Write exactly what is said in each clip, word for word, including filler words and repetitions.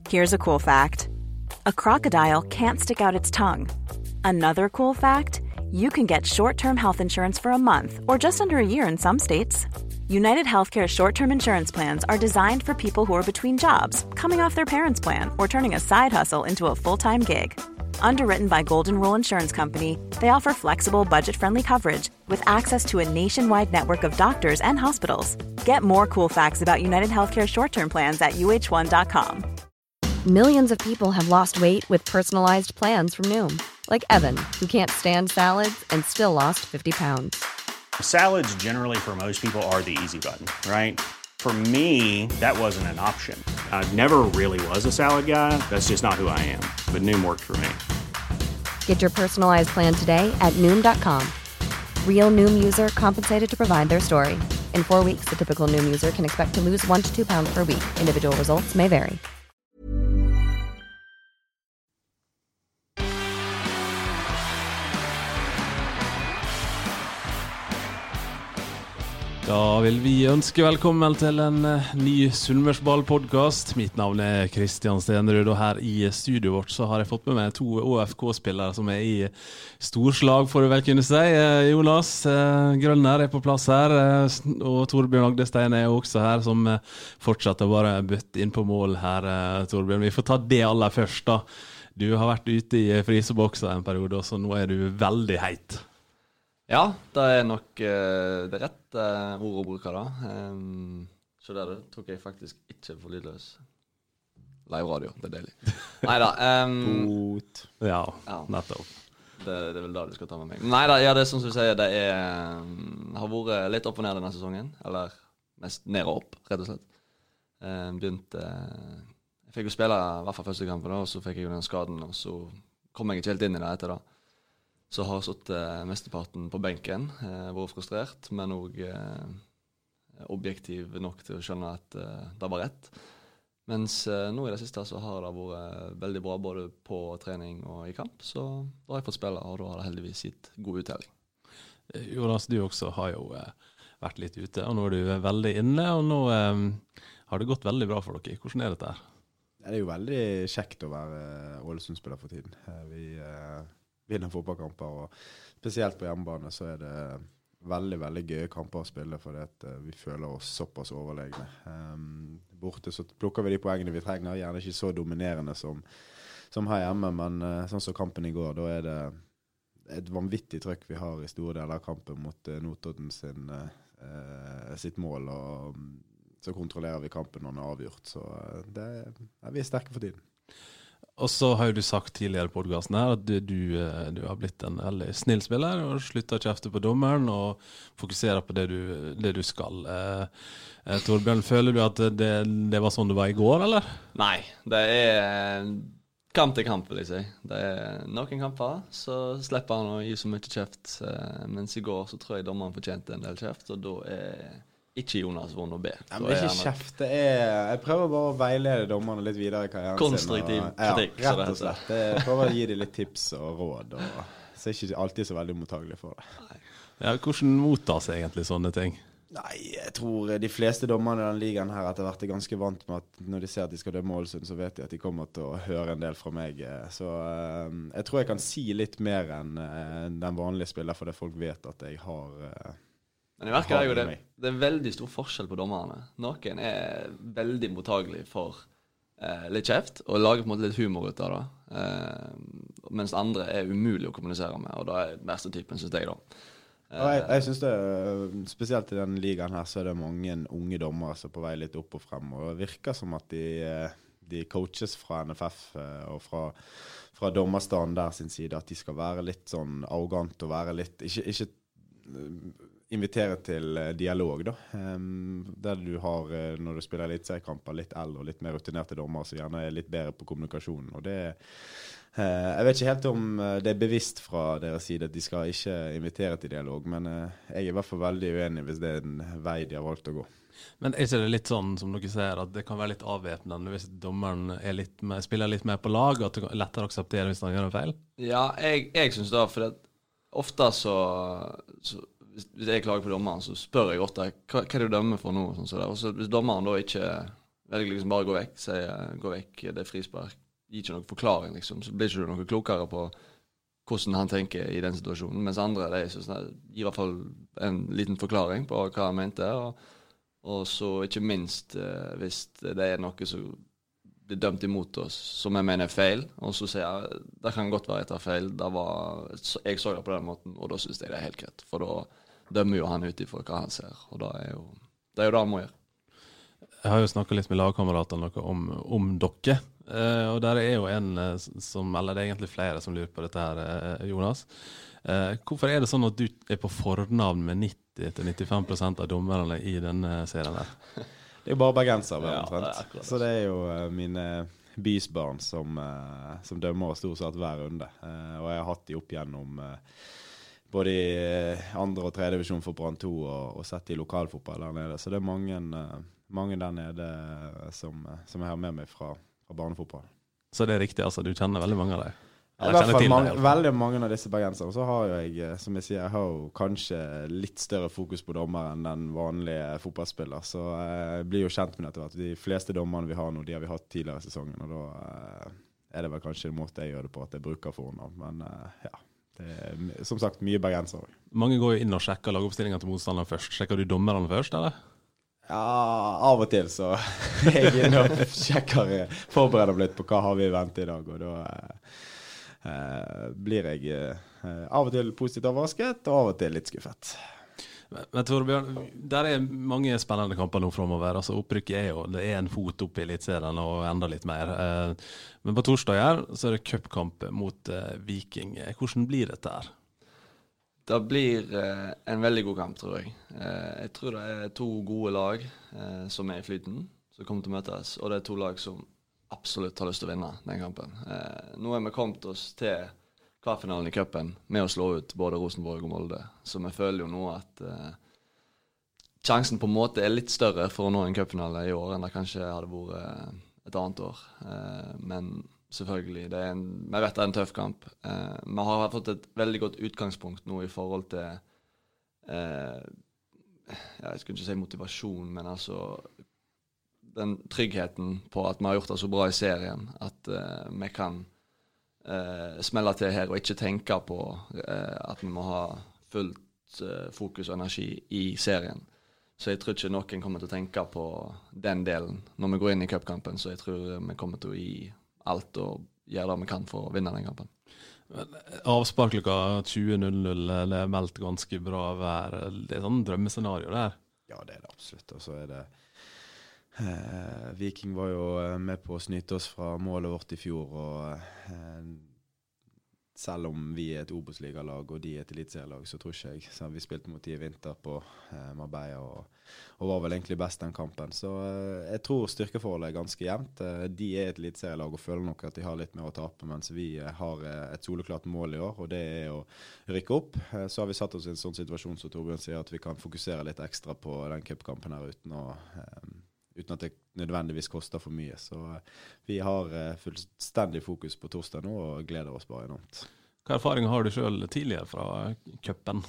Here's a cool fact. A crocodile can't stick out its tongue. Another cool fact, you can get short-term health insurance for a month or just under a year in some states. United Healthcare short-term insurance plans are designed for people who are between jobs, coming off their parents' plan, or turning a side hustle into a full-time gig. Underwritten by Golden Rule Insurance Company, they offer flexible, budget-friendly coverage with access to a nationwide network of doctors and hospitals. Get more cool facts about United Healthcare short-term plans at U H one dot com. Millions of people have lost weight with personalized plans from Noom. Like Evan, who can't stand salads and still lost fifty pounds. Salads generally for most people are the easy button, right? For me, that wasn't an option. I never really was a salad guy. That's just not who I am. But Noom worked for me. Get your personalized plan today at Noom dot com. Real Noom user compensated to provide their story. In four weeks, the typical Noom user can expect to lose one to two pounds per week. Individual results may vary. Da vil vi ønske velkommen til en ny Sunnmørsball-podcast. Mitt navn er Kristian Stenrud, og her i studio vårt så har jeg fått med meg to O F K-spillere som er i storslag, får du vel kunne si. Jonas Grønner er på plass her, og Torbjørn Agdestein er også her, som fortsetter bare bøtt inn på mål her, Torbjørn. Vi får ta det aller først da. Du har vært ute i frysebokser en periode, så nå er du veldig heit. Ja, det er nok uh, det rette uh, ord å bruke da. Um, så det tok jeg faktisk ikke for lydløs. Live radio, det er deilig. Neida. Um, ja, ja, nettopp. Det, det er vel da du skal ta med meg. Neida, ja, det er som du sier, det er, um, har vært litt opp og ned denne sesongen. Eller mest ned og opp, rett og slett. Um, begynte, uh, jeg fikk jo spille i hvert fall første kampen da, og så fikk jeg jo den skaden, og så kom jeg ikke helt inn i det etter da. Så har jeg satt eh, mesteparten på benken, eh, vært frustrert, men også eh, objektiv nok til å skjønne at eh, det var rett. Mens eh, nå i det siste så har det vært veldig bra både på trening og i kamp, så da har jeg fått spille, og da har det heldigvis gitt god uttelling. Jonas, du også har jo eh, vært litt ute, og nå er du veldig inne, og nå eh, har det gått veldig bra for dere. Hvordan er dette her? Det er jo veldig kjekt å være Ålesund-spiller for tiden. Vi... Eh, vinner fotballkamper, og spesielt på hjemmebane så er det veldig, veldig gøye kamper å spille, fordi at vi føler oss såpass overlegne. Um, borte så plukker vi de poengene vi trenger, gjerne ikke så dominerende som, som her hjemme, men uh, sånn som kampen i går, da er det et vanvittig trykk vi har i store deler av kampen mot uh, Notodden sin, uh, sitt mål, og um, så kontrollerer vi kampen når den er avgjort, så uh, det er vi sterke for tiden. Og så har jo du sagt tidligere i podcasten her at du, du, du har blitt en veldig snill spiller og slutter å kjefte på dommeren og fokuserer på det du, det du skal. Eh, Torbjørn, føler du at det, det var sånn det var i går, eller? Nei, det er kamp til kamp, vil jeg si. Det er noen kamper, så slipper han å gi så mye kjeft. Mens i går så tror jeg dommeren fortjente en del kjeft, og da er... Ikke Jonas vond å be. Ja, men det er ikke kjeft, det er... Jeg prøver bare å veilede dommerne litt videre i karrieren. Konstruktiv sin, og, kritikk. Ja, rett og slett. Jeg prøver å gi dem litt tips og råd, og så er ikke alltid så veldig mottagelig for det. Ja, hvordan mottas egentlig sånne ting? Nei, jeg tror de fleste dommerne i den ligaen her etter hvert er ganske vant med at når de ser at de skal dømme Ålesund, så vet de at de kommer til å høre en del fra meg. Så uh, jeg tror jeg kan si litt mer enn uh, den vanlige spiller, fordi folk vet at jeg har... Uh, Men jeg merker jo det, det er veldig stor forskjell på dommerne. Noen er veldig mottagelig for eh, litt kjeft, og lager på en måte litt humor ut av det. Eh, mens andre er umulig å kommunisere med, og da er den verste typen, synes jeg da. Eh, jeg jeg synes det, spesielt i den ligaen her, så er det mange unge dommere som er på vei litt opp og frem, og det virker som at de, de coaches fra N F F og fra, fra dommerstanden der sin side, at de skal være litt sånn arrogant og være litt, ikke... ikke invitere til dialog da, um, der du har, når du spiller litt seriekamper, litt eldre og litt mer rutinerte dommer, så gjerne er litt bedre på kommunikasjonen, og det uh, jeg vet ikke helt om det er bevisst fra deres side at de skal ikke invitere til dialog, men uh, jeg er i hvert fall veldig uenig hvis det er en vei de har valgt å gå. Men er ikke det litt sånn, som dere ser, at det kan være litt avvæpnende hvis dommeren er litt mer, spiller litt mer på lag, at det er lettere å akseptere hvis han gjør en feil? Ja, jeg, jeg synes da, for det, ofte så, så hvis jeg klager på dommeren, så spør jeg ofte hva, hva er det du dømmer for nå? Sånn, så og så, hvis dommeren da ikke velger liksom bare å gå vekk, sier gå vekk, det er frispark, gir ikke noen forklaring liksom, så blir ikke du noe klokere på hvordan han tenker i den situasjonen, mens andre, de sånn, gir i hvert fall en liten forklaring på hva han mente, og, og så ikke minst eh, hvis det er noe som blir dømt imot oss, som jeg mener er feil, og så sier jeg, det kan godt være etter feil, det var, jeg så det på den måten, og da synes jeg det er helt greit, for da dømmer jo han ut ifra hva han ser, og da er jo, det er jo det han må gjøre. Jeg har jo snakket litt med lagkamerater noe om, om dere, eh, og der er jo en som, eller det er egentlig flere som lurer på dette her, eh, Jonas. Eh, hvorfor er det sånn at du er på fornavn med nitti til nittifem prosent av dommerne i denne serien der? Det er jo bare bergenser, ja, det så det er jo uh, mine bysbarn som, uh, som dømmer stort sett hver runde. Uh, og jeg har hatt de opp gjennom uh, både i uh, andre og tredje divisjon for Brann to og, og sett i lokalfotball der nede. Så det er mange, uh, mange der nede uh, som, uh, som jeg har med meg fra, fra barnefotball. Så det er riktig, altså, du kjenner veldig mange av dem? I hvert fall mange, veldig mange av disse bergensere. Så har jo jeg, som jeg sier, jeg har jo kanskje litt større fokus på dommer enn den vanlige fotballspiller. Så jeg blir jo kjent med dette. At de fleste dommerne vi har nå, de har vi hatt tidligere i sesongen. Og da er det vel kanskje en måte jeg gjør det på, at jeg bruker fornavn. Men ja, det er som sagt mye bergensere. Mange går jo inn og sjekker lagoppstillingen til motstanderen først. Sjekker du dommerne først, eller? Ja, av og til så jeg er inne og sjekker, forbereder litt på hva har vi i vente i dag, og da Uh, blir jeg uh, av og til positivt overrasket, og av og til litt skuffet. Men, men Torbjørn, der er mange spennende kamper nå fremover. Altså, opprykket er jo, det er en fot opp i elitserien og enda litt mer. Uh, men på torsdag her, så er det cupkamp mot uh, Viking. Hvordan blir dette her? Det blir uh, en veldig god kamp, tror jeg. Uh, jeg tror det er to gode lag uh, som er i flyten, som kommer til å møtes, og det er to lag som absolutt har lyst til å vinne den kampen. Eh, nå er vi kommet oss til kvartfinalen i cupen med å slå ut både Rosenborg og Molde, så vi føler jo nå at eh, sjansen på en måte er litt større for å nå en cupfinale i år enn det kanskje hadde vært et annet år. Eh, men selvfølgelig, det er en, vi vet det er en tøff kamp. Eh, vi har fått et veldig godt utgangspunkt nå i forhold til eh, jeg skulle ikke si motivasjon, men altså den tryggheten på at vi har gjort det så bra i serien, at uh, vi kan uh, smelle til her og ikke tenke på uh, at vi må ha fullt uh, fokus og energi i serien. Så jeg tror ikke noen kommer til å tenke på den delen når vi går inn i cupkampen, så jeg tror vi kommer til å gi alt og gjøre det vi kan for å vinne den kampen. Avspark klokka tjue null null, det er meldt ganske bra vær. Det er sånn drømmescenario der. Ja, det er det absolutt, og så er det Eh, Viking var jo med på å snyte oss fra målet vårt i fjor, og eh, selv om vi er et Obos-ligalag og de er et elitserielag, så tror ikke jeg. Så vi spilte mot de i vinter på eh, Marbella og, og var vel egentlig best den kampen. Så eh, jeg tror styrkeforholdet er ganske jevnt. Eh, de er et elitserielag og føler nok at de har litt mer å tape, mens vi eh, har eh, et soleklart mål i år, og det er å rykke opp. Eh, så har vi satt oss i en sånn situasjon som Torbjørn sier, at vi kan fokusere litt ekstra på den cupkampen her uten å eh, uten at det nødvendigvis koster for mye. Så vi har fullstendig fokus på torsdag nå, og gleder oss bare enormt. Hva erfaringer har du selv tidligere fra cupen?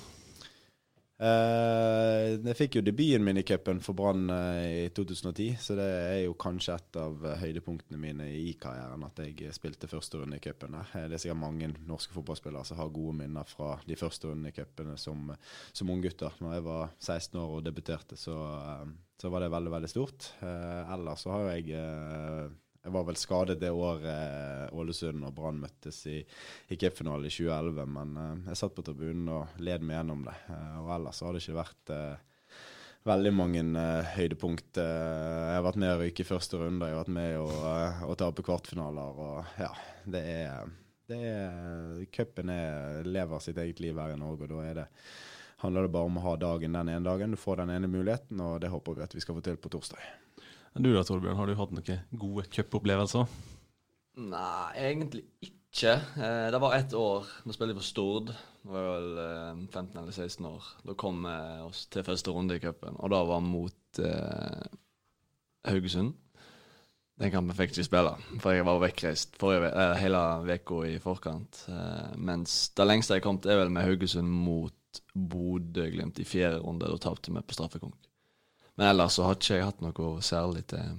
Eh, jeg fikk jo debuten min i cupen for Brann eh, i to tusen og ti, så det er jo kanskje et av høydepunktene mine i karrieren, at jeg spilte første runde i cupen. Det er sikkert mange norske fotballspillere som har gode minner fra de første rundene i cupene som, som unggutter. Når jeg var seksten år og debuterte, så, så var det veldig, veldig stort. Eh, ellers så har jeg... Eh, Jeg var vel skadet det året eh, Ålesund og Brann møttes i, i cupfinalen i tjue elleve, men eh, jeg satt på tribunen og led meg gjennom det. Eh, og ellers har det ikke vært eh, veldig mange eh, høydepunkt. Eh, jeg har vært med å ryke i første runde, jeg har vært med å, eh, å tape kvartfinaler, og ja, det er, det er cupen er, lever sitt eget liv her i Norge, og da er det, handler det bare om å ha dagen den ene dagen. Du får den ene muligheten, og det håper vi at vi skal få til på torsdag. Du da, Torbjørn, har du hatt noen gode cup-opplevelser? Nei, egentlig ikke. Eh, det var ett år, da spilte jeg på Stord. Det var vel eh, femten eller seksten år. Da kom vi eh, oss til første runde i cupen, og da var mot eh, Haugesund. Den kampen fikk jeg ikke spille, for jeg var vekkreist forrige, eh, hele veka i forkant. Eh, mens det lengste jeg kom til er vel med Haugesund mot Bodø-Glimt i fjerde runde, da tapte vi på straffekonk. Men ellers så har ikke jeg hatt noe særlig til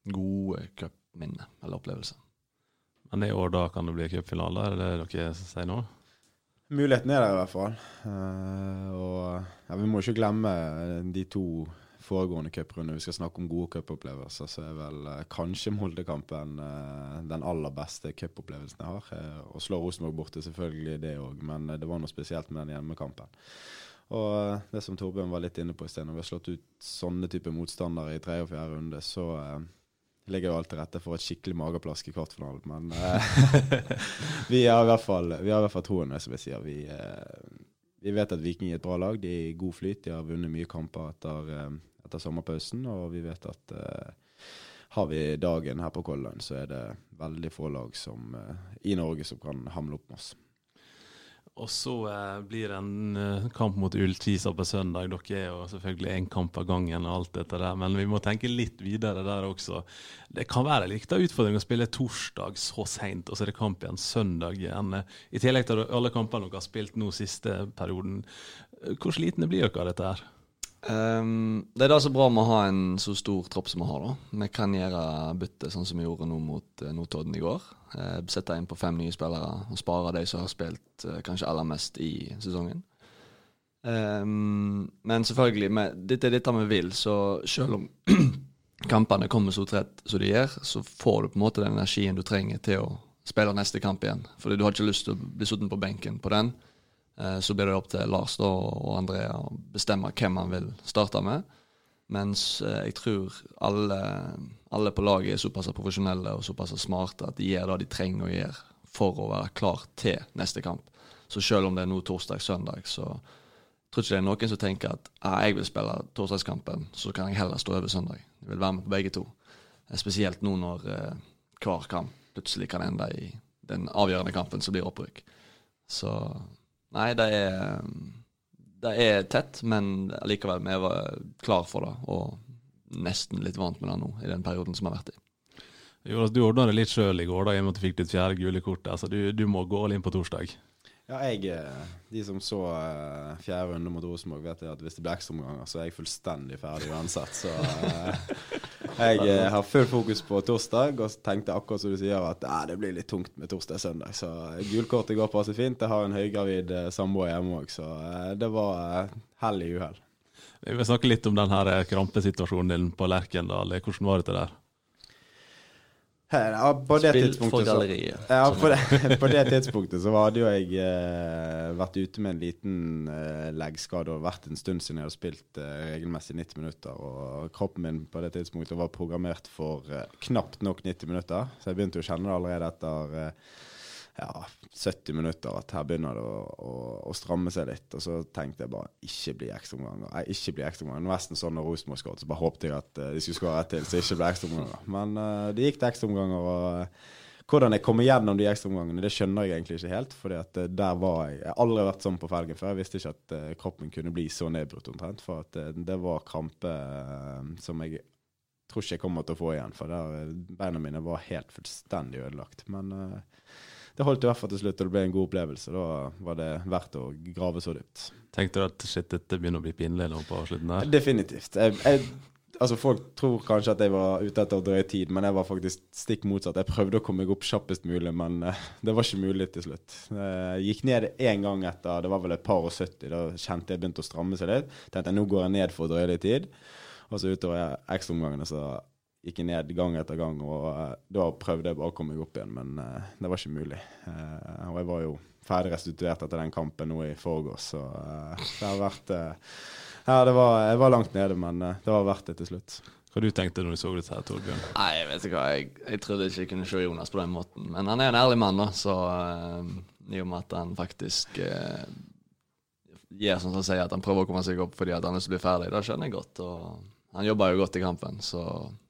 gode cupminner eller opplevelser. Men i år da kan det bli cupfinale, er det dere sier nå? Muligheten er der i hvert fall. Uh, og ja, vi må ikke glemme de to foregående cuprunder. Vi skal snakke om gode cupopplevelser, så er vel uh, kanskje Molde-kampen uh, den aller beste cupopplevelsen jeg har. Uh, og slå Rosenborg borte selvfølgelig det også, men uh, det var noe spesielt med den hjemmekampen. Og uh, det som Torbjørn var litt inne på i sted, når vi har slått ut sånne type motstandere i tredje og fjerde runde, så uh, ligger jo alt til rette for et skikkelig mageplask i kvartfinalen, men uh, vi har i hvert fall, vi har i hvert fall troen, som jeg sier. Vi, uh, vi vet at Viking er et bra lag, de er i god flyt, de har vunnet mye kamper etter, uh, etter sommerpausen, og vi vet at uh, har vi dagen her på Kollen, så er det veldig få lag som, uh, i Norge som kan hamle opp med oss. Og så eh, blir det en eh, kamp mot Ullkisa på søndag. Dere er jo selvfølgelig en kamp av gangen og alt dette der, men vi må tenke litt videre der også. Det kan være litt av utfordring å spille torsdag så sent, og så er det kamp igjen søndag igjen. I tillegg til alle kampene dere har spilt nå siste perioden. Hvor slitne blir dere av dette her? Um, det er da så bra med å ha en så stor tropp som vi har da. Vi kan gjøre bytte sånn som vi gjorde nå mot uh, Notodden i går. Uh, sette inn på fem nye spillere og spare de som har spilt uh, kanskje aller mest i sesongen. Um, men selvfølgelig, med, dette er dette vi vil, så selv om kampene kommer så trett som de gjør, så får du på en måte den energien du trenger til å spille neste kamp igjen. Fordi du har ikke lyst til å bli sittende på benken på den. Så blir det opp til Lars da, og Andrea å bestemme hvem man vil starte med. Mens jeg tror alle, alle på laget er såpass profesjonelle og såpass smarte at de gjør det de trenger å gjøre for å være klar til neste kamp. Så selv om det er nå torsdag, søndag, så tror ikke det er noen som tenker at ah, jeg vil spille torsdagskampen, så kan jeg heller stå over søndag. Jeg vil være med på begge to. Spesielt nå når eh, hver kamp plutselig kan ende i den avgjørende kampen som blir opprykk. Så... Nei, det er, det er tett, men likevel vi var klar for det, og nesten litt vant med det nå, i den perioden som har vært i. Jo, du ordnet det litt selv i går, da, i og med at du fikk ditt fjerde gule kort, altså du, du må gå all inn på torsdag. Ja, jeg, de som så uh, fjerde runde mot Rosenborg vet at hvis det blir ekstra omganger, så er jeg fullstendig ferdig uansett, så uh, jeg uh, har full fokus på torsdag, og tenkte akkurat som du sier at uh, det blir litt tungt med torsdag og søndag, så uh, gulkortet går passet fint. Jeg har en høygravid uh, samboer hjemme også, så uh, det var uh, hell i uhell. Vi vil snakke litt om den her krampesituasjonen din på Lerkendal. Hvordan var det der? Ja, på det Spill tidspunktet for så, galleriet. Ja, på det, på det tidspunktet så hadde jo jeg eh, vært ute med en liten eh, leggskade og vært en stund siden jeg hadde spilt eh, regelmessig nitti minutter, og kroppen min på det tidspunktet var programmert for eh, knapt nok nitti minutter, så jeg begynte å kjenne det allerede etter eh, ja, sytti minutter at her begynner det å, å, å stramme seg litt, og så tenkte jeg bare ikke bli ekstraomganger, nei, ikke bli ekstraomganger, nesten sånn når Rosenborg skåret, så bare håpte jeg at uh, de skulle skåre rett til, så ikke ble ekstraomganger, men uh, det gikk til ekstraomganger, og uh, hvordan jeg kom igjennom de ekstraomgangene, det skjønner jeg egentlig ikke helt, fordi at uh, der var jeg, jeg har aldri vært sånn på felgen før, jeg visste ikke at uh, kroppen kunne bli så nedbrutt omtrent, for at uh, det var krampe uh, som jeg tror ikke jeg kommer til å få igjen, for der uh, beina mine var helt fullstendig ødelagt, men... Uh, Det holdt i hvert fall til slutt, og det ble en god opplevelse. Da var det verdt å grave så dypt. Tenkte du at shit, dette begynner å bli pinlig nå på slutten der? Definitivt. Jeg, jeg, altså folk tror kanskje at jeg var ute etter å drøye tid, men jeg var faktisk stikk motsatt. Jeg prøvde å komme meg opp kjappest mulig, men uh, det var ikke mulig til slutt. Jeg gikk ned en gang etter, det var vel et par og sytti, da kjente jeg begynte å stramme seg litt. Tenkte jeg, nå går jeg ned for å drøye litt tid. Og så utover ekstraomgangene så... gikk jeg ned gang etter gang, og uh, da prøvde jeg bare å komme meg opp igjen, men uh, det var ikke mulig. Uh, og jeg var jo ferdig restituert etter den kampen nå i forgårs, så uh, det har vært... Uh, ja, det var, jeg var langt nede, men uh, det var verdt det til slutt. Hva du tenkte når du så det her, Torbjørn? Nei, jeg vet ikke hva, jeg, jeg trodde ikke jeg kunne se Jonas på den måten, men han er en ærlig mann da, så uh, i og med at han faktisk uh, gjør som han sier, at han prøver å komme seg opp fordi at han er så blir ferdig, da skjønner jeg godt, og han jobber jo godt i kampen, så...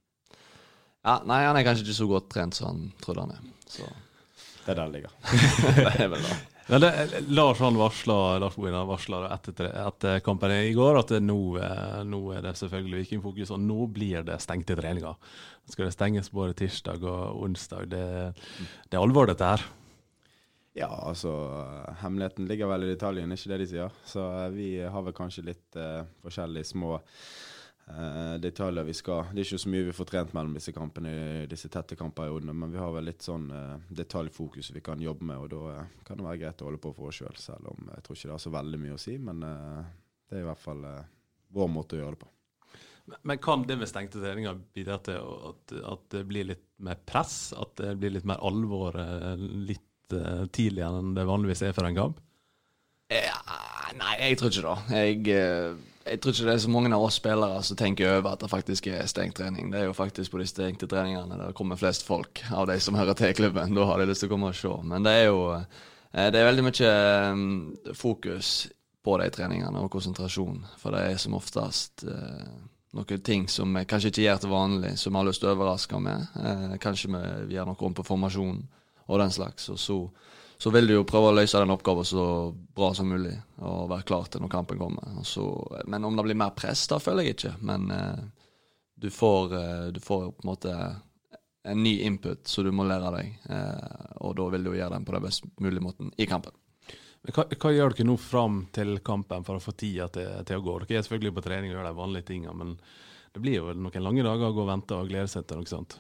Ja, nei, han er kanskje ikke så godt trent som han trodde han er. Så. Det er der det ligger. Det er vel da. Ja, det, Lars han varslet, Lars Bohin varslet etter, etter kampen i går at nå, nå er det selvfølgelig Vikingfokus, og nå blir det stengt i treninga. Nå skal det stenges både tirsdag og onsdag. Det, det er alvor dette her. Ja, altså, hemmeligheten ligger vel i detaljen, ikke det de sier. Så vi har vel kanskje litt uh, forskjellige små uh, detaljer vi skal. Det er ikke så mye vi får trent mellom disse kampene, disse tette kampperiodene, men vi har vel litt sånn uh, detaljfokus vi kan jobbe med, og da uh, kan det være greit å holde på for oss selv, selv om jeg tror ikke det har så veldig mye å si, men uh, det er i hvert fall uh, vår måte å gjøre det på. Men, men kan det med stengte treninger bidra til at, at det blir litt mer press, at det blir litt mer alvor uh, litt uh, tidligere enn det vanligvis er for en kamp? Ja, nei, jeg tror ikke det. Jeg, jeg tror ikke det er så mange av oss spillere som tenker over at det faktisk er stengt trening. Det er jo faktisk på de stengte treningene der det kommer flest folk av de som hører til klubben. Da har de lyst til å komme og se. Men det er jo det er veldig mye fokus på de treningene og konsentrasjon. For det er som oftest eh, noen ting som vi kanskje ikke gjør til vanlig, som vi har lyst til å overraske med. Eh, kanskje vi gjør noe om på formasjon og den slags, og så så vil du jo prøve å løse den oppgaven så bra som mulig, og være klar til når kampen kommer. Så, men om det blir mer press, da føler jeg ikke. Men eh, du, får, eh, du får på en måte en ny input, så du må lære deg. Eh, og da vil du gjøre den på den best mulige måten i kampen. Men hva, hva gjør dere nå frem til kampen for å få tida til, til å gå? Dere er selvfølgelig på trening og gjør de vanlige tingene, men det blir jo noen lange dager å gå og vente og glede seg til noe sånt.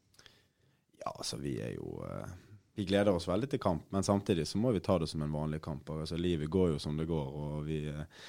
Ja, altså vi er jo... Uh Vi gleder oss veldig til kamp, men samtidig så må vi ta det som en vanlig kamp. Altså, livet går jo som det går, og vi,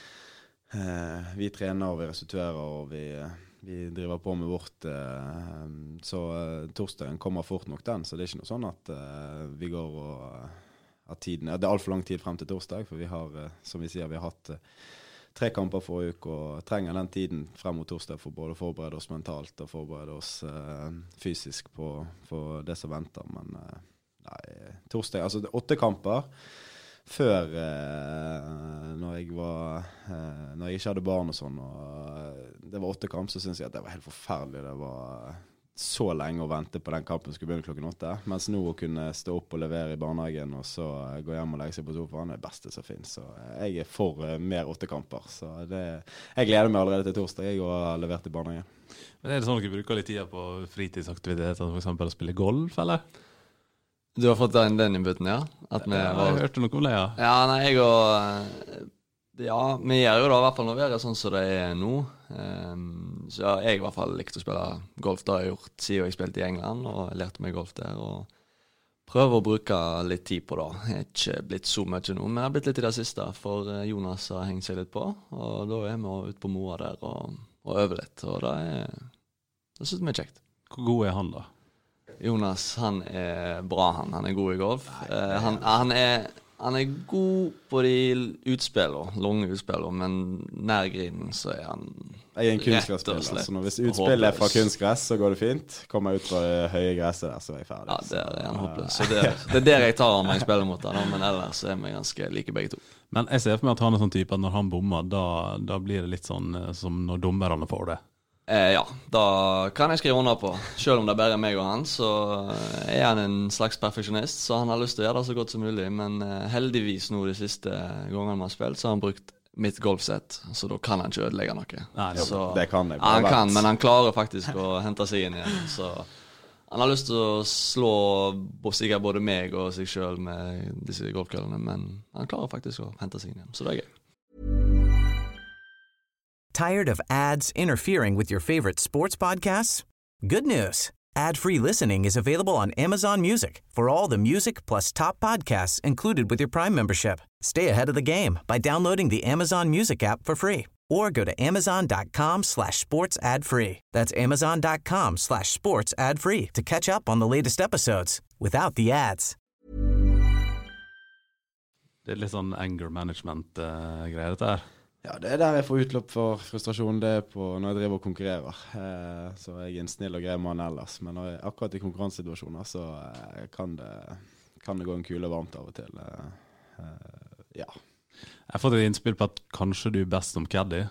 eh, vi trener og vi restituerer, og vi, vi driver på med vårt. Eh, så eh, torsdagen kommer fort nok den, så det er ikke noe sånn at eh, vi går og at tiden, det er alt for lang tid frem til torsdag, for vi har, eh, som vi sier, vi har hatt eh, tre kamper forrige uke, og trenger den tiden frem mot torsdag for både å forberede oss mentalt og forberede oss eh, fysisk på, på det som venter, men... Eh, Nei, torsdag, altså åtte kamper før eh, når jeg var eh, når jeg ikke hadde barn og sånn, og det var åtte kamper, så synes jeg at det var helt forferdelig. Det var så lenge å vente på den kampen skulle begynne klokken åtte, mens nå å kunne stå opp og levere i barnehagen og så gå hjem og legge seg på sofaen er det beste som finnes. Så jeg er for eh, mer åtte kamper, så det, jeg gleder meg allerede til torsdag. Jeg har levert i barnehagen. Men er det sånn at dere bruker litt tid på fritidsaktiviteter, for eksempel å spille golf, eller? Du har fått den, den innbytten, ja? At vi ja, var... jeg hørte noe om det, ja. Ja, nei, jeg og... Ja, vi gjør jo da i hvert fall når vi er sånn som det er nå. Um, så ja, jeg i hvert fall likte å spille golf. Det har jeg gjort siden jeg spilte i England, og jeg lærte meg golf der. Og prøver å bruke litt tid på det. Jeg er ikke blitt så mye nå, men jeg har blitt litt i det siste, for Jonas har hengt seg litt på. Og da er vi ute på Moa der og, og øver litt, og det er... Det synes jeg er kjekt. Hvor god er han da? Jonas, han er bra, han. Han er god i golf. Eh, han, han, er, han er god på de utspillene, lange utspillene, men nær grinen så er han Jeg er en kunstgressspiller, så når hvis utspillet er fra kunstgress, så går det fint. Kommer jeg ut fra det høye gresset der, så er jeg ferdig. Ja, der er han håpløs. Så det, det er der jeg tar når jeg spiller mot han, men ellers er vi ganske like begge to. Men jeg ser for meg at han er sånn type at når han bommer, da, da blir det litt sånn som når dommerne får det. Eh, ja, da kan jeg skrive under på. Selv om det bare er meg og han, så er han en slags perfeksjonist, så han har lyst til å gjøre det så godt som mulig. Men eh, heldigvis nå de siste gangene vi har spilt, så har han brukt mitt golfsett, så da kan han ikke ødelegge noe. Nei, så, det kan jeg. Ja, han kan, men han klarer faktisk å hente seg inn igjen. Så han har lyst til å slå sikkert både meg og seg selv med disse golfkøllene, men han klarer faktisk å hente seg inn igjen, så det er gøy. Tired of ads interfering with your favorite sports podcasts? Good news. Ad-free listening is available on Amazon Music for all the music plus top podcasts included with your Prime membership. Stay ahead of the game by downloading the Amazon Music app for free or go to amazon.com slash sports ad free. That's amazon.com slash sports ad free to catch up on the latest episodes without the ads. Det er litt sånn anger management-greier uh, dette her. Ja, det er der jeg får utløp for frustrasjon, det er på når jeg driver og konkurrerer. Eh, så jeg er en snill og grei mann ellers, men når jeg, akkurat i konkurransesituasjoner så eh, kan, det, kan det gå en kule varmt av og til. Eh, eh, ja. Jeg har fått et innspill på at kanskje du er best som caddy.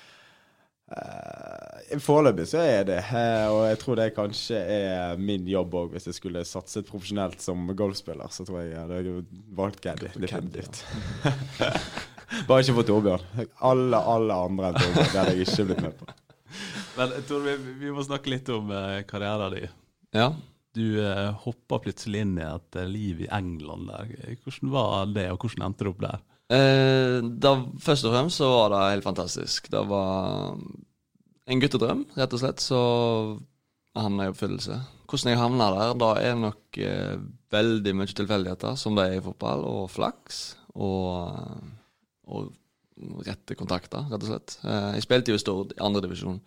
Eh, foreløpig så er det, eh, og jeg tror det kanskje er min jobb også. Hvis jeg skulle satset profesjonelt som golfspiller, så tror jeg jeg hadde valgt caddy, definitivt. Bare ikke for Torbjørn. Alle, alle andre enn Torbjørn. Det hadde jeg ikke blitt med på. Men Tor, vi, vi må snakke litt om eh, karrieren din. Ja. Du eh, hoppet plutselig inn i et eh, liv i England der. Hvordan var det, og hvordan endte du opp der? Eh, da, først og fremst så var det helt fantastisk. Det var en guttedrøm, rett og slett, så havnet jeg i oppfyllelse. Hvordan jeg havnet der, da er nok eh, veldig mye tilfeldigheter, som det er i fotball, og flaks, og, og rette kontakter, rett og slett. Eh, jeg spilte jo i Stord i andre divisjon.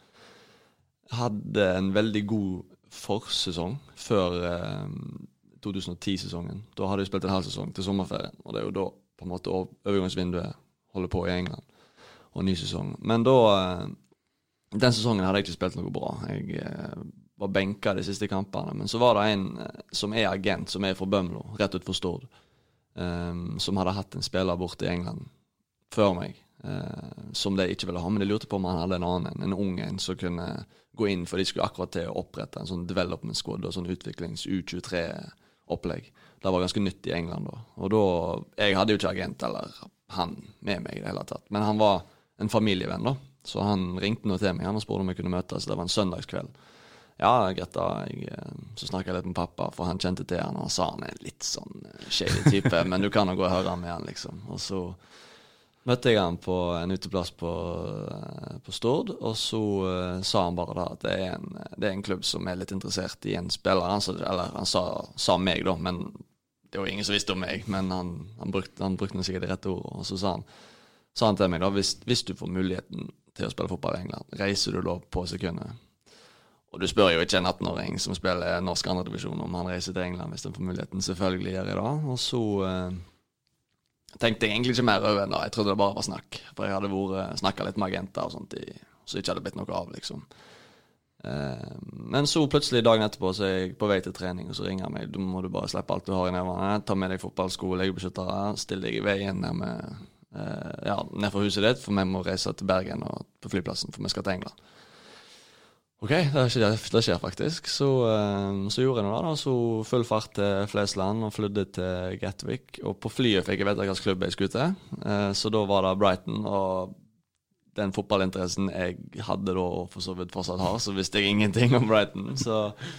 Hadde en veldig god forsesong før eh, tjuetusen og ti-sesongen. Da hadde jeg spilt en halv sesong til sommerferien, og det er jo da på en måte overgangsvinduet holder på i England, og ny sesong. Men da, eh, den sesongen hadde jeg ikke spilt noe bra. Jeg eh, var benket de siste kampene, men så var det en eh, som er agent, som er fra Bømlo, rett ut for Stord, eh, som hadde hatt en spiller bort i England før meg, eh, som de ikke ville ha, men de lurte på om han hadde en annen, en ung en, som kunne gå inn, for de skulle akkurat til å opprette en sånn development squad, og sånn utviklings U tjuetre-opplegg. Det var ganske nytt i England da. Og da, jeg hadde jo ikke agent eller han med meg i det hele tatt, men han var en familievenn da, så han ringte nå til meg, han spurte om jeg kunne møtes, det var en søndagskveld. Ja, greit da, jeg, så snakket jeg litt med pappa, for han kjente til han, og han sa han er en litt sånn shady type, men du kan jo gå og høre med han liksom. Og så møtte jeg han på en uteplass på, på Stord, og så uh, sa han bare da at det er, en, det er en klubb som er litt interessert i en spiller. Han sa, eller han sa, sa meg da, men det var ingen som visste om meg, men han, han brukte, han brukte sikkert det rette ordet, og så sa han, sa han til meg da, hvis, hvis du får muligheten til å spille fotball i England, reiser du da på sekundet? Og du spør jo ikke en atten-åring som spiller norsk andre divisjon om han reiser til England hvis han får muligheten, selvfølgelig gjør jeg da, og så... Uh, tenkte jeg egentlig ikke mer over enn da. Jeg trodde det bare var snakk. For jeg hadde vært, snakket litt med agenter og sånt, i, så ikke hadde blitt noe av, liksom. Eh, men så plutselig dagen etterpå så er jeg på vei til trening, og så ringer jeg meg. Du må du bare slippe alt du har i nevene. Ta med deg fotballsko, legebeskyttere, still deg i veien ned med, eh, ja, ned for huset ditt, for vi må reise til Bergen og på flyplassen, for vi skal til England. Ok, det skjer, det skjer faktisk. Så, så gjorde jeg noe da, så full fart til Flesland og flydde til Gatwick. Og på flyet fikk jeg vite hvilken klubb jeg skulle til. Så da var det Brighton, og den fotballinteressen jeg hadde da, og for så vidt fortsatt har, så visste jeg ingenting om Brighton. Så,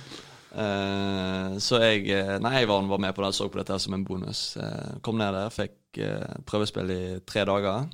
så jeg, nei, jeg var med på det, så på dette som en bonus. Kom ned der, fikk prøvespill i tre dager.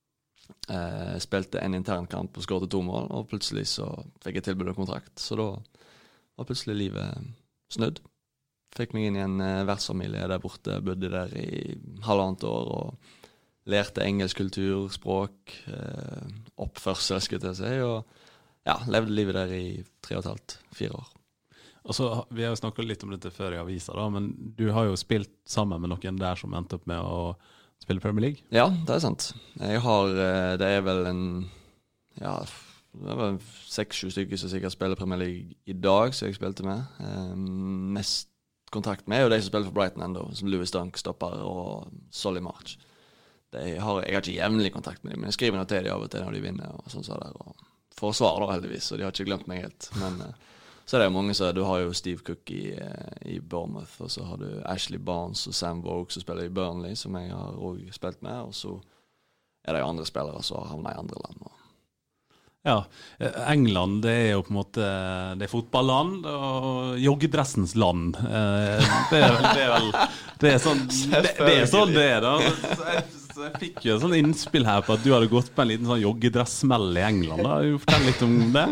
Uh, spilte en internkamp og skåret to mål, og plutselig så fikk jeg tilbud om kontrakt, så da var plutselig livet snudd. Fikk meg inn i en uh, vertsfamilie der borte, bodde der i halvannet år og lærte engelsk kultur, språk, uh, oppførsel, skulle jeg si, og ja, levde livet der i tre og et halvt, fire år. Og så, vi har jo snakket litt om dette før i avisa da, men du har jo spilt sammen med noen der som endte opp med å spiller Premier League? Ja, det er sant. Jeg har, det er vel en, ja, det er vel seks-sju stykker som sikkert spiller Premier League i dag, som jeg spilte med. Um, mest kontakt med er jo de som spiller for Brighton enda, som Louis Dunk, Stopper og Solly March. De har, jeg har ikke jevnlig kontakt med dem, men jeg skriver noe til dem av og til når de vinner, og sånn så der, og får svar da heldigvis, så de har ikke glemt meg helt. Men så er det jo mange som, du har jo Steve Cook i, i Bournemouth, og så har du Ashley Barnes og Sam Våg som spiller i Burnley, som jeg har også spilt med, og så er det jo andre spillere som har havnet i andre land. Og... Ja, England det er jo på en måte, det er fotballland, og joggedressens land. Det er, det er vel, det er sånn det, det er sånn det er da. Så jeg, så jeg fikk jo en sånn innspill her på at du hadde gått på en liten sånn joggedressmell i England da. Fortell litt om det.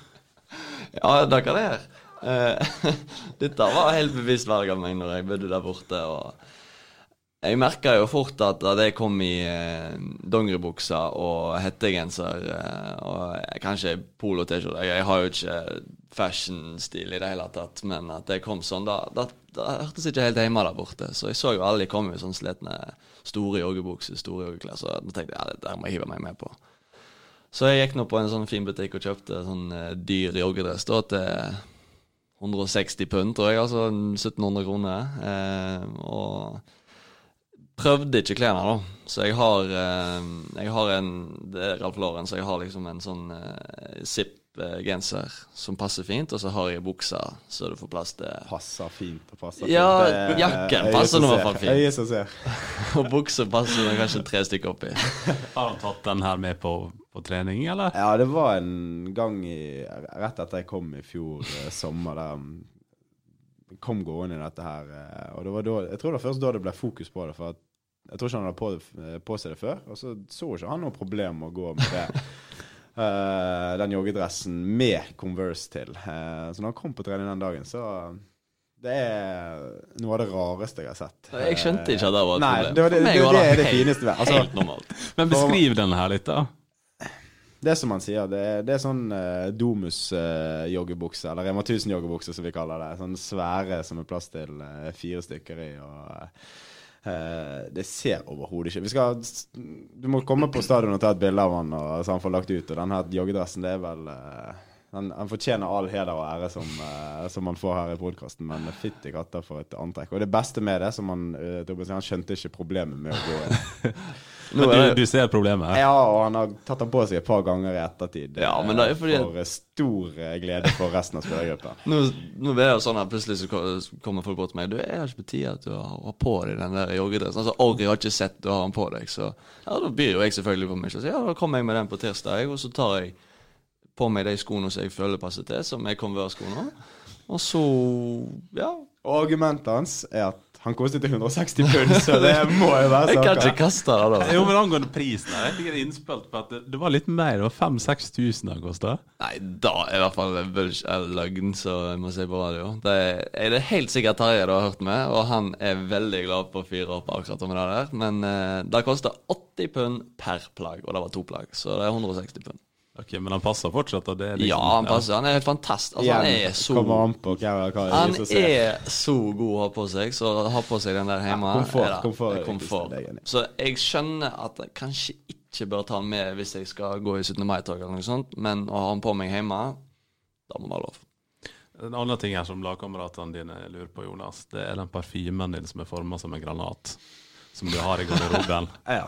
Ja, det kan jeg gjøre. Uh, dette var helt bevisst valg av meg når jeg bodde der borte, og jeg merket jo fort at da jeg kom i uh, dongeribuksa og hettegenser, uh, og kanskje polo-t-skjorte, jeg, jeg har jo ikke fashion-stil i det hele tatt, men at det kom sånn, da, da, da hørtes ikke helt hjemme der borte, så jeg så jo alle kom i sånn sletne store joggebukser, store joggeklær, så da tenkte jeg, ja, det der må jeg hive meg med på. Så jeg gikk nå på en sånn fin butikk og kjøpte sånn uh, dyr joggedress da, til hundre og seksti pund, tror jeg, altså sytten hundre kroner. Eh, og prøvde ikke klærne da. Så jeg har, eh, jeg har en, det er Ralph Lauren, så jeg har liksom en sånn eh, zip-genser som passer fint, og så har jeg buksa, så du får plass til... Passer fint og passer ja, fint. Ja, jakken passer nå i hvert fall fint. Øye som ser. Og buksa passer nå kanskje tre stykker oppi. Har du tatt den her med på... på trening, eller? Ja, det var en gang i, rett etter jeg kom i fjor eh, sommer, der kom gående i dette her, eh, og det var da, jeg tror det var først da det ble fokus på det, for at, jeg tror ikke han hadde på, på seg det før, og så så ikke han noe problem med å gå med det. uh, den joggedressen med Converse til. Uh, så når han kom på trening den dagen, så det er noe av det rareste jeg har sett. Jeg skjønte ikke at det var et Nei, problem. det, var det, For meg det, var det er det helt, fineste ved. Altså, helt normalt. Men beskriv den her litt da. Det som man sier, det er, det er sånn uh, Domus uh, joggebukse, eller Rema tusen joggebukse som vi kaller det. Sånn svære som er plass til uh, fire stykker i, og uh, det ser overhodet ikke. Vi skal, du må komme på stadion og ta et bilde av han, og, så han får lagt ut, og den her joggedressen, det er vel... Uh, han, han fortjener all heder og ære som, uh, som man får her i podcasten, men fytti katta for et antrekk. Og det beste med det, som han, uh, han skjønte ikke problemet med å gå... Men du, du ser problemet her. Ja, og han har tatt den på seg et par ganger i ettertid. Ja, men det er fordi... For stor glede for resten av spillergruppen. Nå, nå blir det jo sånn at plutselig så kommer folk bort til meg. Du er ikke på tide at du har på deg den der joggedressen. Altså, Orri har ikke sett du har den på deg. Så ja, da byr jo jeg selvfølgelig på meg. Så ja, da kommer jeg med den på tirsdag, og så tar jeg på meg de skoene som jeg føler passer til, som er Converse-skoene. Og så, ja. Og argumentet hans er at han kostet til hundre og seksti pund, så det må jo være saker. Jeg kan ikke kaste det da. Jo, men angående prisen her, jeg fikk en innspilt på at det, det var litt mer, det var fem til seks tusen han kostet. Nei, da er i hvert fall bulge eller løgn, så jeg må si på radio. Det er, er det helt sikkert Terje du har hørt med, og han er veldig glad på å fyre opp akkurat om det der. Men eh, det kostet åtti pund per plagg, og det var to plagg, så det er hundre og seksti pund. Ok, men han passer fortsatt, og det er liksom... Ja, han passer, han er helt fantastisk. Altså, han er så... Kommer an på hva, hva han er så god å ha på seg, så ha på seg den der hjemme. Ja, komfort, det, komfort, komfort. Så jeg skjønner at jeg kanskje ikke bør ta den med hvis jeg skal gå i syttende mai-tog eller noe sånt, men å ha den på meg hjemme, da må det være lov. En annen ting her som lagkameratene dine lurer på, Jonas, det er den parfymen din som er formet som en granat, som du har i garderoben. Ja.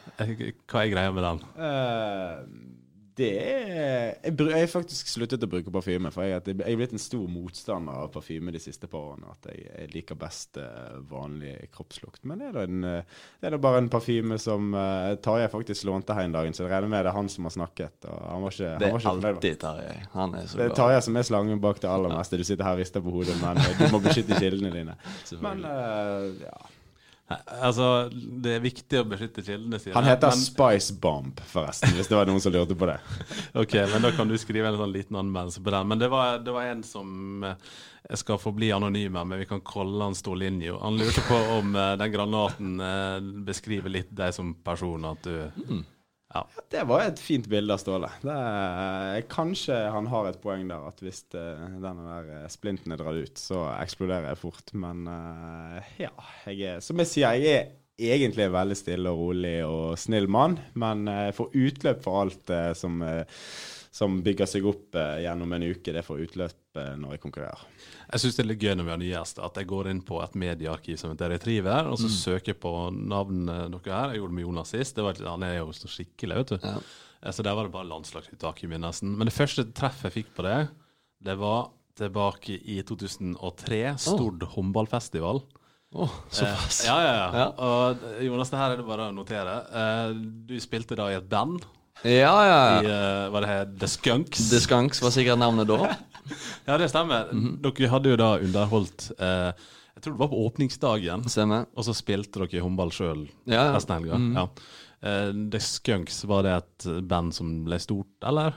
Hva er greia med den? Uh... Det er... Jeg, jeg har faktisk sluttet å bruke parfyme, for jeg, jeg er blitt en stor motstander av parfyme de siste par årene, at jeg, jeg liker best uh, vanlig kroppslukt. Men det er da, en, uh, det er da bare en parfyme som uh, Tarjei faktisk lånte her en dagen, så jeg regner med det er han som har snakket. Og han var ikke, det han var ikke er alltid Tarjei. Han er så glad. Det er Tarjei som er slangen bak det aller meste. Du sitter her og rister på hodet, men uh, du må beskytte kildene dine. Men, uh, ja... Altså, det er viktig å beskytte kildene sine. Han heter men... Spice Bomb, forresten, hvis det var noen som lurte på det. Ok, men da kan du skrive en sånn liten anmeldelse på den. Men det var, det var en som jeg skal få bli anonym, men vi kan kalle han Stålinjo. Han lurte på om den granaten beskriver litt deg som person, at du... Mm. Ja. Det var et fint bilde av Ståle. Det er, kanskje han har et poeng der, at hvis det, denne der splinten er dratt ut, så eksploderer jeg fort. Men uh, ja, jeg er, som jeg sier, jeg er egentlig en veldig stille og rolig og snill mann, men jeg uh, får utløp for alt uh, som, uh, som bygger seg opp uh, gjennom en uke. Det får utløp uh, når jeg konkurrerer. Jeg synes det er litt gøy når vi har nye gjester, at jeg går inn på et mediearkiv som heter Retriever, og så mm. søker på navnet dere her. Jeg gjorde det med Jonas sist. Det var, han er jo så skikkelig, vet du. Ja. Så der var det bare landslagsuttak i min nesten. Men det første treffet jeg fikk på det, det var tilbake i to tusen og tre, Stord oh. håndballfestival. Oh, såpass. Eh, ja, ja, ja, ja. Og Jonas, det her er det bare å notere. Eh, du spilte da i et band. Ja, ja. I, uh, var det her The Skunks? The Skunks var sikkert navnet da. Ja, det stemmer. Mm-hmm. Dere hadde jo da underholdt eh, jeg tror det var på åpningsdagen. Stemmer. Og så spilte dere håndball selv ja, ja. resten av helga. Mm. Ja. Eh, The Skunks, var det et band som ble stort, eller?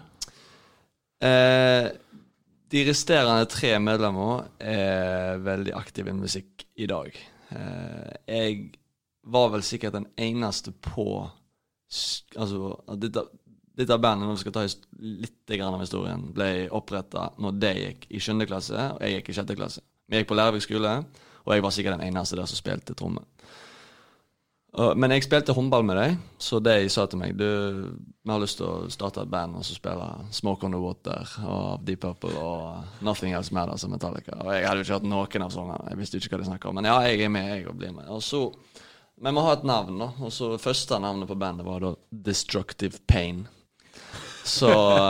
Eh, de resterende tre medlemmer er veldig aktive i musikk i dag. Eh, jeg var vel sikkert den eneste på altså, dette, dette bandet, når vi skal ta litt grann av historien, ble opprettet når de gikk i sjuende klasse, og jeg gikk i sjette klasse. Vi gikk på Lærvik skole, og jeg var sikkert den eneste der som spilte tromme. Uh, men jeg spilte håndball med deg, så de sa til meg, du, vi har lyst til å starte et band, og så spille Smoke on the Water, og Deep Purple, og Nothing Else Matters, som Metallica. Og jeg hadde jo ikke hatt noen av sånne, jeg visste ikke hva de snakket om, men ja, jeg er med, jeg og blir med. Og så... Men vi må ha et navn da, og så første navnet på bandet var da Destructive Pain. Så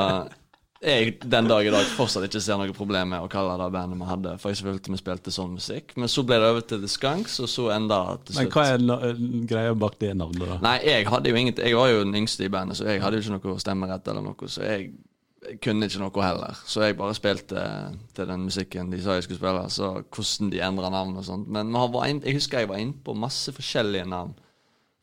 jeg den dag i dag fortsatt ikke ser noe problem med å kalle det bandet vi hadde, for jeg selvfølgelig vi spilte sånn musikk. Men så ble det over til The Skunks, og så enda til slutt. Men hva er no- greia bak det navnet da? Nei, jeg hadde jo inget, jeg var jo den yngste i bandet, så jeg hadde jo ikke noe stemmerett eller noe, så jeg... Jeg kunne ikke noe heller, så jeg bare spilte til den musikken de sa jeg skulle spille, så hvordan de endret navn og sånt. Men man var inn, jeg husker jeg var inne på masse forskjellige navn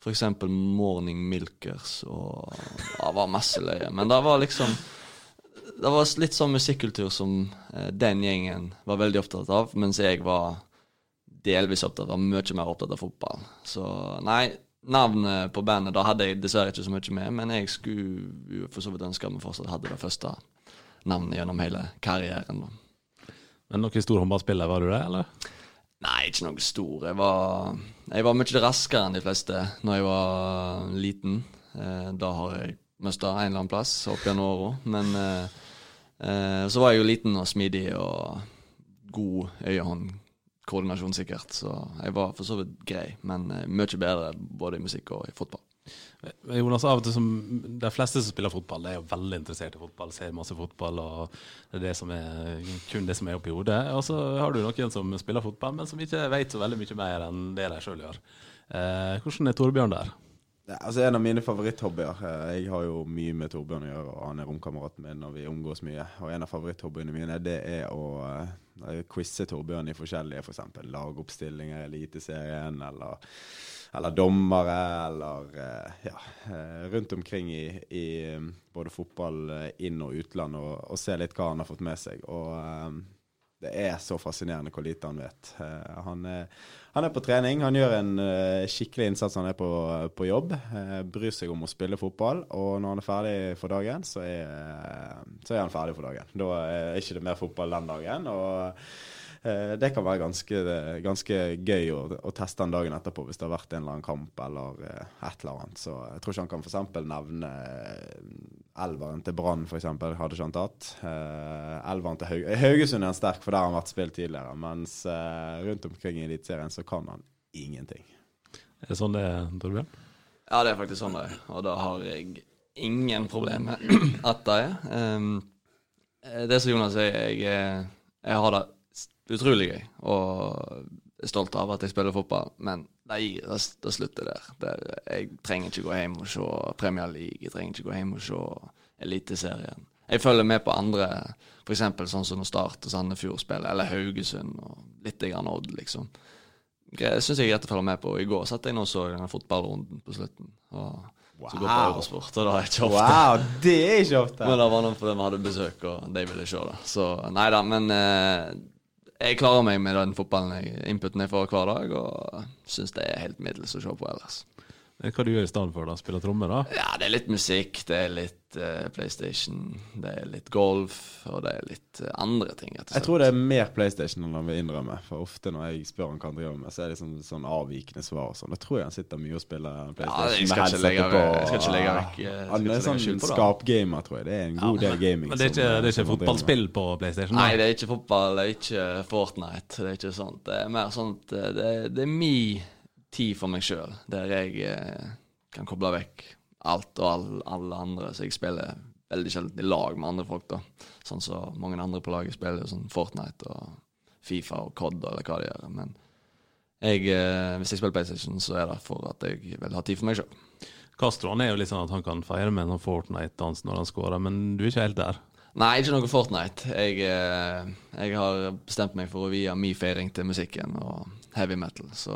for eksempel Morning Milkers, og det var masse løye. Men det var liksom, det var litt sånn musikkultur som eh, den gjengen var veldig opptatt av, mens jeg var delvis opptatt av, mye mer opptatt av fotball. Så nei, navnet på bandet, da hadde jeg dessverre ikke så mye med, men jeg skulle jo for så vidt ønske at vi fortsatt hadde det første navnet gjennom hele karrieren. Da. Men noen stor håndballspiller, var du det, eller? Nei, ikke noe stor. Jeg var, jeg var mye raskere enn de fleste når jeg var liten. Eh, da har jeg mistet en eller annen plass opp gjennom året. Men eh, eh, så var jeg jo liten og smidig og god øyehåndkoordinasjon sikkert. Så jeg var for så vidt grei, men eh, mye bedre både i musikk og i fotball. Jonas, av og til som de fleste som spiller fotball, er jo veldig interessert i fotball, ser masse fotball, og det er, det som er kun det som er oppe i hodet. Og så har du noen som spiller fotball, men som ikke vet så veldig mye mer enn det de selv gjør. Eh, hvordan er Torbjørn der? Ja, altså en av mine favoritthobbyer, jeg har jo mye med Torbjørn å gjøre, og han er romkameraten min, og vi omgås mye. Og en av favoritthobbyene mine, det er å uh, quizze Torbjørn i forskjellige, for eksempel lagoppstillinger, eliteserien, eller... eller dommere, eller ja, rundt omkring i, i både fotball inn- og utland, og, og se litt hva han har fått med seg. Og um, det er så fascinerende hvor lite han vet. Uh, han, er, han er på trening, han gjør en uh, skikkelig innsats, han er på, på jobb, uh, bryr seg om å spille fotball, og når han er ferdig for dagen, så er, så er han ferdig for dagen. Da er ikke det mer fotball den dagen, og det kan være ganske, ganske gøy å, å teste den dagen etterpå hvis det har vært en eller annen kamp eller et eller annet. Så jeg tror ikke han kan for eksempel nevne elveren til Brann, for eksempel, hadde ikke han tatt. Elveren til Haug Haugesund er han sterk, for der har han vært spilt tidligere, mens rundt omkring i eliteserien så kan han ingenting. Er det sånn det er, Torbjørn? Ja, det er faktisk sånn det er, og da har jeg ingen problem med at det er. Um, det som Jonas sier, jeg, jeg har det utrolig gøy, og er stolt av at jeg spiller fotball, men det, det, det slutter der. Det, jeg trenger ikke gå hjem og se Premier League, jeg trenger ikke gå hjem og se eliteserien. Jeg følger med på andre, for eksempel sånn som å starte Sandefjord spiller, eller Haugesund, og litt grann Odd, liksom. Det synes jeg er greit å følge med på. I går satt jeg nå så denne fotballrunden på slutten, og wow. Så går på Eurosport, og det er ikke ofte. Wow, det er ikke ofte. Men det var noen fordi vi hadde besøk, og de ville se det. Så nei da, men... Eh, Jeg klarer meg med den fotballen jeg, inputen jeg får hver dag, og synes det er helt middels å se på ellers. Hva du gjør i stedet for da? Spiller trommer da? Ja, det er litt musikk, det er litt uh, PlayStation, det er litt golf, og det er litt uh, andre ting. Jeg tror det er mer PlayStation enn han vil innrømme, for ofte når jeg spør han hva han driver med, så er det sånn, sånn avvikende svar og sånn. Da tror jeg han sitter mye og spiller PlayStation. Ja, jeg skal ikke legge, på, jeg skal ikke legge vekk. Han er sånn skapgamer, tror jeg. Det er en god ja, del gaming. Men det er ikke, det er ikke fotballspill på PlayStation? Nei, det er ikke fotball, det er ikke Fortnite, det er ikke sånt. Det er mer sånt, det er, det er min tid for meg selv, der jeg eh, kan koble vekk alt og all, alle andre, så jeg spiller veldig sjelden i lag med andre folk da. Sånn så mange andre på laget spiller sånn Fortnite og FIFA og C O D eller hva de gjør, men jeg, eh, hvis jeg spiller PlayStation så er det for at jeg vil ha tid for meg selv. Castro, han er jo litt sånn at han kan feire med en Fortnite-dans når han scorer, men du er ikke helt der? Nei, ikke noe Fortnite. Jeg, eh, jeg har bestemt meg for å vie min feiring til musikken og heavy metal, så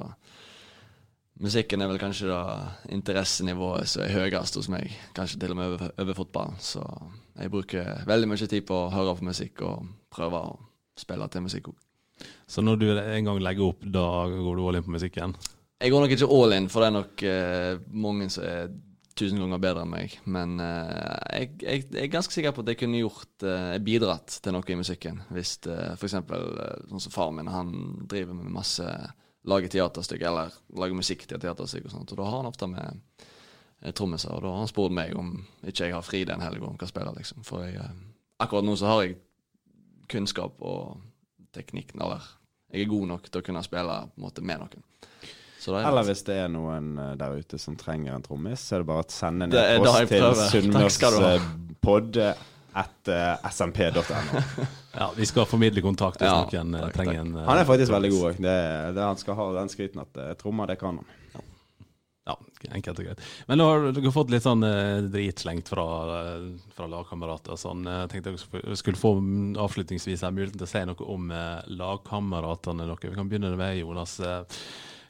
musikken er vel kanskje da interessenivået som er høyest hos meg, kanskje til og med over, over fotball, så jeg bruker veldig mye tid på å høre på musikk og prøve å spille til musikk også. Så når du en gang legger opp, da går du all in på musikken? Jeg går nok ikke all in, for det er nok eh, mange som er tusen ganger bedre enn meg, men eh, jeg, jeg, jeg er ganske sikker på at jeg kunne gjort eh, bidratt til noe i musikken, hvis eh, for eksempel, eh, sånn som far min, han driver med masse lage teaterstykker, eller lage musikk til teaterstykker og sånt, og da har han ofte med eh, trommeser, og da har han spurt meg om ikke jeg har fri den hele gang, hva spiller liksom, for jeg, eh, akkurat nå så har jeg kunnskap og teknikk, eller jeg er god nok til å kunne spille på en måte med noen. Eller hvis det er noen der ute som trenger en trommis, så er det bare å sende ned post til sunnmørspodd at s m p punktum n o. Ja, vi skal formidle kontakt hvis ja, noen takk, trenger takk. en... Han er faktisk veldig god. Det, det han skal ha den skryten at trommer, det kan han. Ja. Ja, enkelt og greit. Men nå har dere fått litt sånn uh, drit slengt fra, uh, fra lagkamerater og sånn. Jeg tenkte jeg skulle få avslutningsvis her muligheten til å si noe om uh, lagkameratene dere. Vi kan begynne med Jonas. Uh,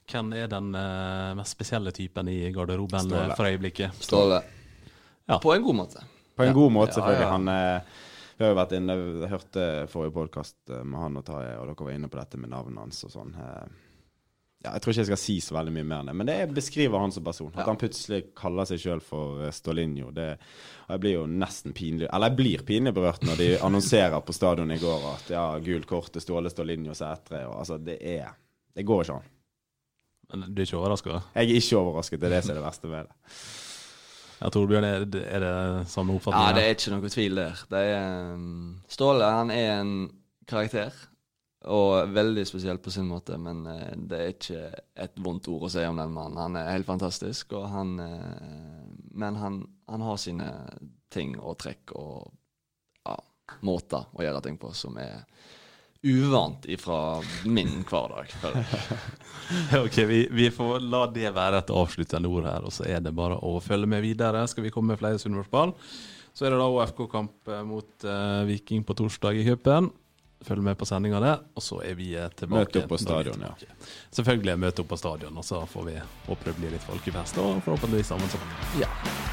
Hvem er den uh, mest spesielle typen i garderoben Ståle. For øyeblikket? Ståle. Ja. På en god måte. På en ja. god måte, selvfølgelig. Ja, ja. Han, uh, vi har jo vært inne, jeg hørte forrige podcast med han og Taje, og dere var inne på dette med navnet hans og sånn. Uh, ja, jeg tror ikke jeg skal si så veldig mye mer enn det, men det beskriver han som person. At ja. Han plutselig kaller seg selv for Stålinho. Det, og jeg blir jo nesten pinlig, eller jeg blir pinlig berørt når de annonserer på stadion i går at ja, gult kort til Ståle Stålinho Sætre, og altså det er, det går ikke an. Men du er ikke overrasket? Jeg er ikke overrasket, det er det som er det verste med det. Ja, Torbjørn, er det, er det samme oppfatning? Ja, det er ikke noe tvil der. Det er, Ståle, han er en karakter, og veldig spesielt på sin måte, men uh, det er ikke et vondt ord å si om den mannen. Han er helt fantastisk, og han, uh, men han, han har sine ting og trekk og ja, måter å gjøre ting på som er uvant ifra min hverdag. Ok, vi, vi får la det være et avsluttende ord her, og så er det bare å følge med videre. Skal vi komme med flere Sunnmørsball, så er det da O F K-kamp mot uh, Viking på torsdag i Køpen. Følg med på sendingen der, og så er vi tilbake. Møte opp på stadion, ja. Selvfølgelig er møte opp på stadion, og så får vi håpe det blir litt folkefest, og forhåpentligvis sammensatt. Ja.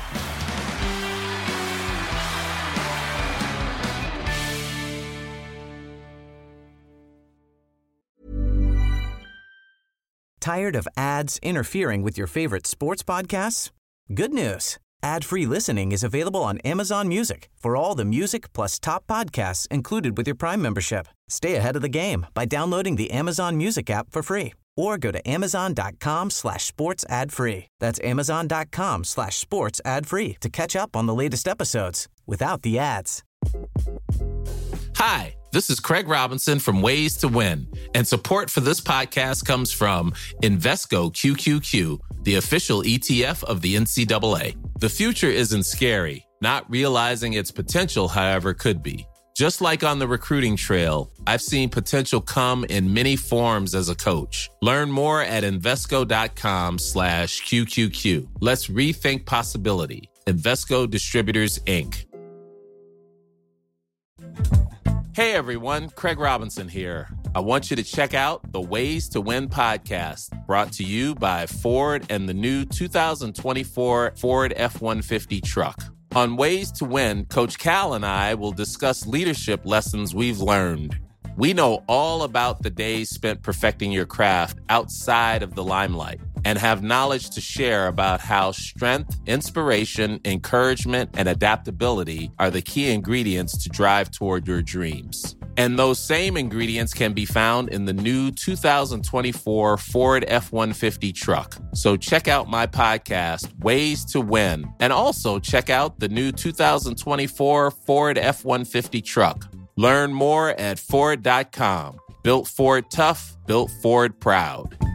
Tired of ads interfering with your favorite sports podcasts? Good news. Ad-free listening is available on Amazon Music for all the music plus top podcasts included with your Prime membership. Stay ahead of the game by downloading the Amazon Music app for free or go to amazon.com slash sports ad free. That's amazon.com slash sports ad free to catch up on the latest episodes without the ads. Hi, this is Craig Robinson from Ways to Win, and support for this podcast comes from Invesco Q Q Q, the official E T F of the N C double A. The future isn't scary. Not realizing its potential, however, could be. Just like on the recruiting trail, I've seen potential come in many forms as a coach. Learn more at Invesco.com slash QQQ. Let's rethink possibility. Invesco Distributors, Incorporated. Hey everyone, Craig Robinson here. I want you to check out the Ways to Win podcast, brought to you by Ford and the new two thousand twenty-four Ford F one fifty truck. On Ways to Win, Coach Cal and I will discuss leadership lessons we've learned. We know all about the days spent perfecting your craft outside of the limelight and have knowledge to share about how strength, inspiration, encouragement, and adaptability are the key ingredients to drive toward your dreams. And those same ingredients can be found in the new two thousand twenty-four Ford F one fifty truck. So check out my podcast, Ways to Win, and also check out the new two thousand twenty-four Ford F one fifty truck. Learn more at Ford dot com. Built Ford tough, built Ford proud.